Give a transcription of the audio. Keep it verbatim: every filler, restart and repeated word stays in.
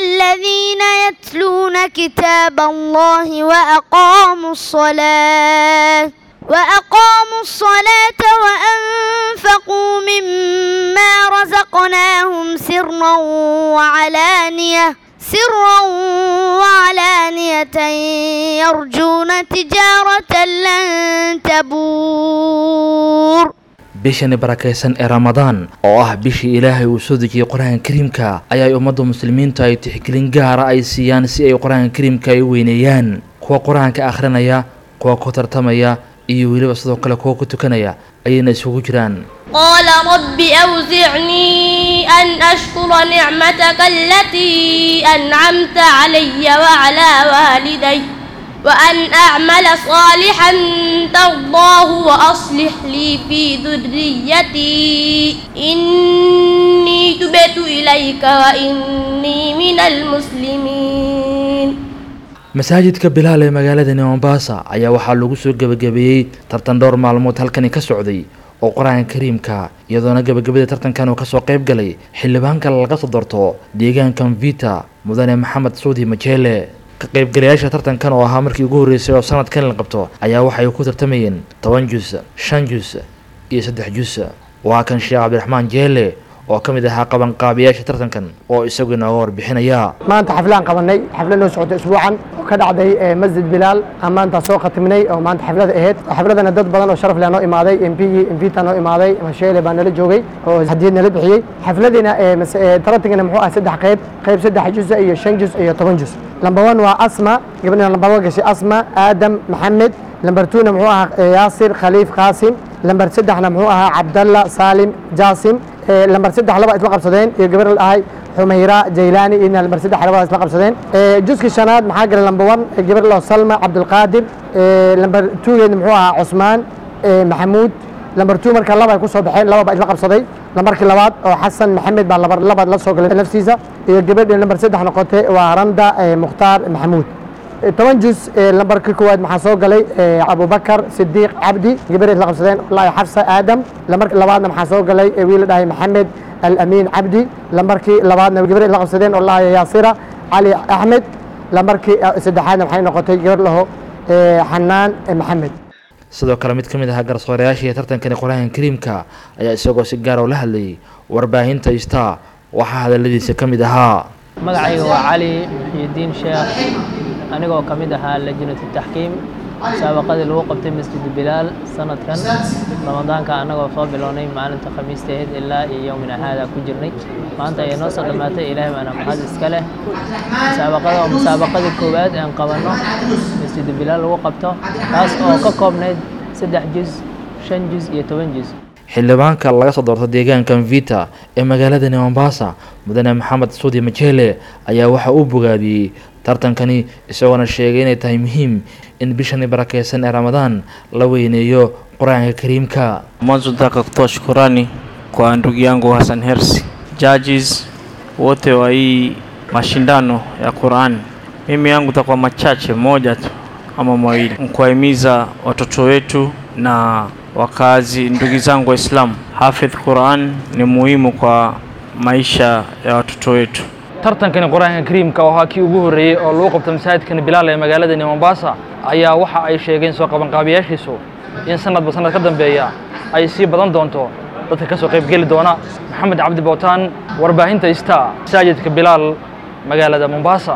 الذين يتلون كتاب الله وأقاموا الصلاة وأقاموا الصلاة وأنفقوا مما رزقناهم سرا وعلانية سرا وعلانية يرجون تجارة لن تبور. bishani barakaysan ee Ramadaan oo ah bishii Ilaahay uu soo dejiyay Qur'aan Kariimka ayaa ummadda muslimiinta ay tixgelin gaar ah ay siiyaan si ay Qur'aan Kariimka ay weyneeyaan kuwa Qur'aanka akhrinaya kuwa ku tartamaya iyo waliba sidoo kale kuwa ku tukanaya ayna isugu jiraan. قال رب أوزعني أن أشكر نعمتك التي أنعمت علي وعلى والدي وأن أعمل صالحا ترضاه وأصلح لي في ذريتي إني تبت إليك وإني من المسلمين. masaajidka Bilaal ee magaalada Mombasa ayaa waxaa lagu soo gabagabeeyay tartan dhowr maalmood halkan ka socday oo Qur'aan Kariimka iyadoona gabagabada tartankan uu ka soo qayb galay xildhibaanka laga soo doorto deegaanka Mvita mudane Maxamed Suudi Majele. ka qaybgalayaasha tartankan oo ahaa markii ugu horeysay oo sanadkan la qabto ayaa waxay ku tartamayeen toban juz shan juz iyo saddex juz. waa kan Sheekh Cabdiraxmaan Jeele oo kamid ahaa qaban qaabiyaasha tartankan oo isagu inoo warbixinaya. maanta xaflaan qabanay xaflad noo socotay usbuucan ka dhacday masjid Bilaal amaanta soo qatimnay oo maanta xaflada ahayd xafladana dad badan oo sharaf leh noo imaaday M P Mvita noo imaaday Masheele baan nala joogay oo hadiyadna la bixiyay xafladina tartankana muxuu ah saddex qayb qayb saddex juz iyo shan juz iyo toban juz. number one waa Asma gabadha number one gashay Asma Adam Maxamed. number two na muxuu ah Yaasir Khaliif Qaasim. number saddex na muxuu ah Abdalla Salim Jaasim. number saddex laba isla qabsadeen iyo gabar la ahay Xumayra Jaylaani in number saddex laba isla qabsadeen. juska shanaad maxaa galay number one gabar la Salma Abdul Qaadir. number two na muxuu ah Usmaan Maxamuud. number two marka laba ay ku soo baxeen laba isla qabsaday. numberkii labaad oo Xasan Maxamed baa laba laba la soo galay naftiisa iyo gabadha number saddex noqotay waa Randa Mukhtaar Maxamuud. toban juz lambarkii koowaad maxaa soo galay Abubakar Sidiiq Cabdi gabadha la qabsadeen Laa Xafsa Aadam. lambarkii labaadna maxaa soo galay wiil dhahay Maxamed Al-Amin Cabdi. lambarkii labaadna gabadha la qabsadeen Laa Yaasira Ali Ahmed. lambarkii saddexaadna waxay noqotay gabar laho Xanaan Maxamed. sidoo kale mid kamid ah garsoorayaashii tartankan Qur'aan Kariimka ayaa isagoo si gaar ah u la hadlayay warbaahinta Star waxa hadaladiisa kamid ahaa. magacayga waa Cali Muxyidiin Sheekh anigoo kamid ahaa lajnada taxkiim saabaqadii lagu qabtay masjid Bilaal sanadkan Ramadaanka anagoo soo bilownay maalinta Khamiisteed ilaa iyo yawmina hada ku jirnay maanta ay noo soo dhamaatay Ilaahay waana mahad iska leh. saabaqada oo musaabaqadii koowaad aan qabano masjid Bilaal lagu qabto taas oo ka koobnayd saddex juz shan juz iyo toban juz. xildhibaanka laga soo doorto deegaanka Mvita ee magaalada Mombasa mudane Maxamed Suudi Majele ayaa waxa uu bogaadiyay tartankani isagoo sheegay inay tahay muhiim in bishani barakaysan ee Ramadaan la weyneeyo Qur'aanka Kariimka. mwanzo nataka kutoa shukrani kwa ndugu yangu Hassan Hersi, judges wote wa hii mashindano ya Qur'an. mimi yangu takuwa machache moja tu ama mawili kuwahimiza watoto wetu na wakazi ndugu zangu Waislamu. Hafidh Qur'an ni muhimu kwa maisha ya watoto wetu. tartankan Qur'aanka Kariimka oo hakii ugu horeeyay oo lagu qabtay masaajidka Bilaal ee magaalada Mombasa ayaa waxa ay sheegeen soo qaban qaabiyaashiisu in sanadba sanad ka dambeeya ay si badan doonto dadka ka soo qayb gali doona. Maxamed Cabdi Bootaan warbaahinta Star masaajidka Bilaal magaalada Mombasa.